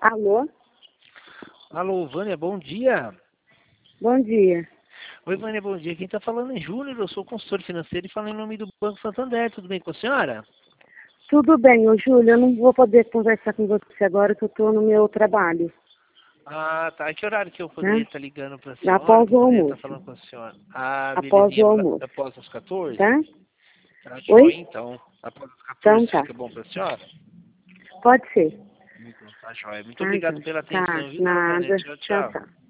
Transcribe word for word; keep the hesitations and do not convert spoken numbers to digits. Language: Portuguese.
Alô? Alô, Vânia, bom dia. Bom dia. Oi, Vânia, bom dia. Quem está falando é Júnior, eu sou consultor financeiro e falo em nome do Banco Santander. Tudo bem com a senhora? Tudo bem, ô Júlio, eu não vou poder conversar com você agora que eu estou no meu trabalho. Ah, tá. Que horário que eu poderia Né? estar ligando para a senhora? Após Que eu o poderia estar almoço. falando com a senhora? Ah, Após o belezinha. almoço. Após as quatorze? Tá? Tá Oi? joia, então. Após as Então quatorze tá. fica bom para a senhora? Pode ser. Então tá joia. Muito Tá, obrigado Júlio. pela Tá, atenção, viu, dona Vânia? nada. Tchau, Tchau, tchau. tchau.